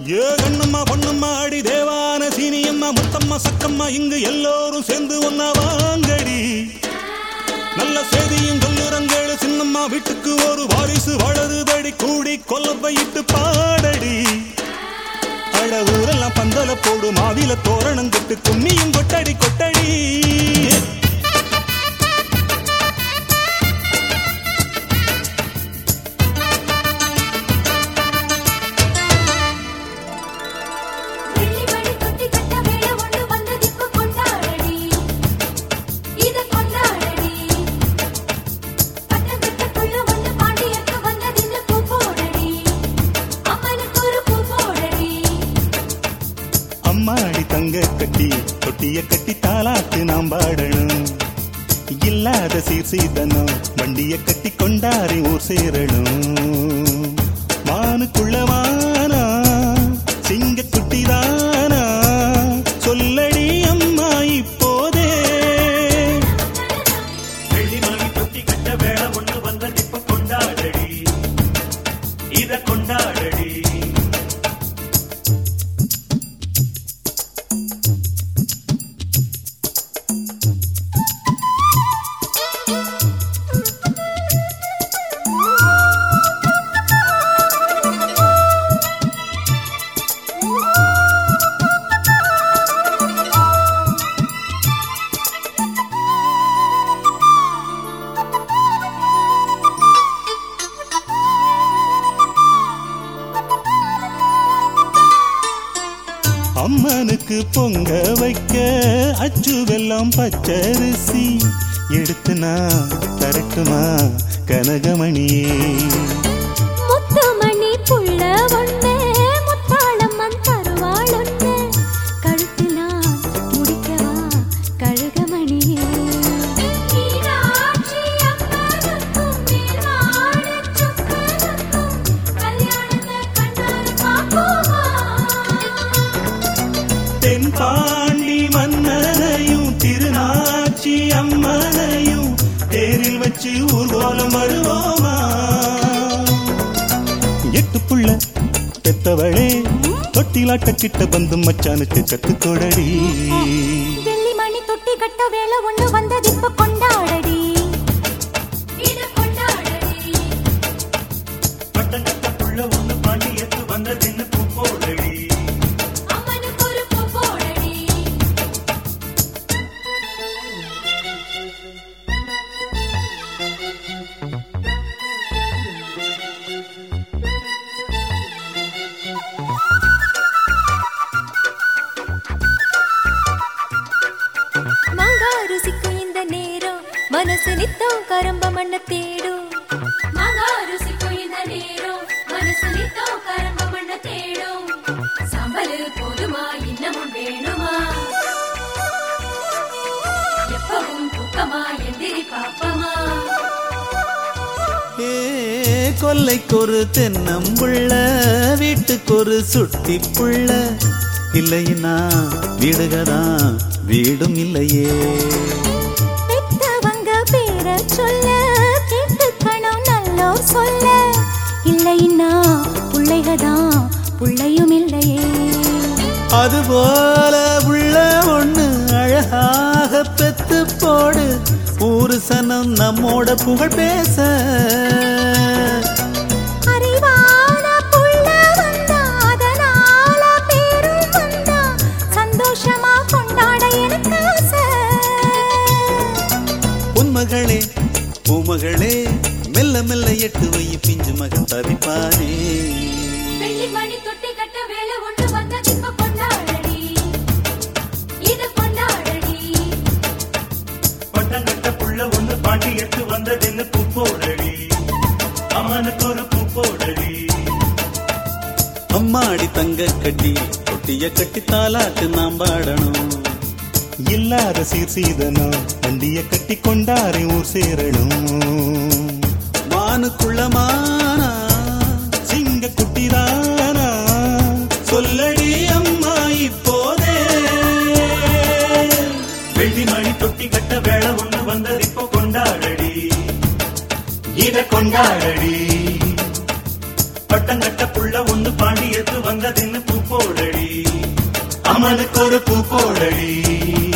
ஏ கண்ணம்மா பொண்ணம்மா அடி தேவான சீனியம்மா முத்தம்மா சக்கம்மா இங்கு எல்லோரும் சேர்ந்து ஒன்னா வாங்கடி. நல்ல செய்தியும் சொல்லுறங்களு சின்னம்மா வீட்டுக்கு ஒரு வாரிசு வளருதடி. கூடி கொல்லப்பையிட்டு பாடடி. அட ஊரெல்லாம் பந்தல போடு மாவில தோரணம் கட்டு கும்மியும் கொட்டடி கொட்டடி. அம்மாடி தங்க கட்டி தொட்டிய கட்டி தாலாட்டு நாம் பாடணும். இல்லாத சீர்சீதனம் வண்டிய கட்டி கொண்டாரி ஊர் சேரணும். மானுக்குள்ளவானா சிங்க குட்டிதானா சொல்லடி அம்மா இப்போதே. வெள்ளிமணி தொட்டி கட்ட வேலை ஒண்ணு வந்த இப்ப கொண்டாடடி. இத கொண்டாடடி. அம்மனுக்கு பொங்க வைக்க அச்சு வெல்லம் பச்சரிசி எடுத்துனா தரட்டுமா கனகமணியே. முத்துமணி புள்ள ஒண்ணு முத்தாளம்மன் தருவாள் ஒண்ணு கழுத்துனா முடிக்கவா கழுகமணியே. தென்பாண்டி மன்னனையும் திருநாச்சி அம்மனையும் தேரில் வச்சு ஊர்வலம் வருவோமா. எட்டு புள்ள பெத்தவளே தொட்டிலாட்ட கிட்ட வந்து மச்சானுக்கு கத்துக்கொடடி. வெள்ளிமணி தொட்டி கட்ட வேலை ஒண்ணு வந்தது இப்ப கொண்டாடடி. இத கொண்டாடடி. பட்டம் கட்ட புள்ள ஒண்ணு பாண்டி எத்து வந்ததின்னு பூப்போடடி. மாங்காருசிக்கும் இந்த நேரம் மனசு நித்தம் கரம்ப மண்ண தேடும். மாங்காருசிக்கும் இந்த நேரம் மனசு நித்தம் கரம்ப மண்ண தேடும். சம்பளு போதுமா இன்னமும் வேணுமா எப்பவும் தூக்கமா எந்திரி பாப்பமா. கொல்லைக்கு ஒரு தென்னம்புள்ள வீட்டுக்கு ஒரு சுட்டி புள்ள இல்லைன்னா வீடுகதான் வீடும் இல்லையே. பெத்தவங்க பேர சொல்ல கேட்டுக்கணும் நல்லோ சொல்ல இல்லைன்னா புள்ளைகதான் புள்ளையும் இல்லையே. அதுபோல உள்ள ஒண்ணு அழகாக பெத்து போடு ஊரு சனம் நம்மோட புகழ் பேச. அறிவான புள்ள வந்தா அதனால பேரும் வந்தா சந்தோஷமா கொண்டாட எனக்கு ஆசை. உன்மகளே பூமகளே மெல்ல மெல்ல எட்டு வை பிஞ்சு மகன் தவிப்பானே. வெள்ளிமணி தொட்டி கட்ட வேலை ஒன்று வந்தது இப்ப கொண்டாடடி. இத கொண்டாடடி. பட்டம் கட்ட புள்ள ஒண்ணு பாண்டி எத்து வந்ததின்னு பூப்போடடி. அம்மனுக்கு ஒரு பூப்போடடி. அம்மாடி தங்க கட்டி தொட்டிய கட்டி தாலாட்டு நாம் பாடணும். இல்லாத சீர்சீதனம் வண்டிய கட்டி கொண்டாரி ஊர் சேரணும். மானுக்குள்ளமானா சிங்க குட்டிதானா சொல்லடி அம்மா இப்போதே. வெள்ளிமணி தொட்டி கட்ட வேலை ஒண்ணு வந்தது இப்போ கொண்டாடடி. இத கொண்டாடடி. பட்ட பட்டங்கட்ட புள்ள ஒண்ணு பாண்டியத்து வந்ததின்னு பூ போடடி அம்மனுக்கு ஒரு பூ போடடி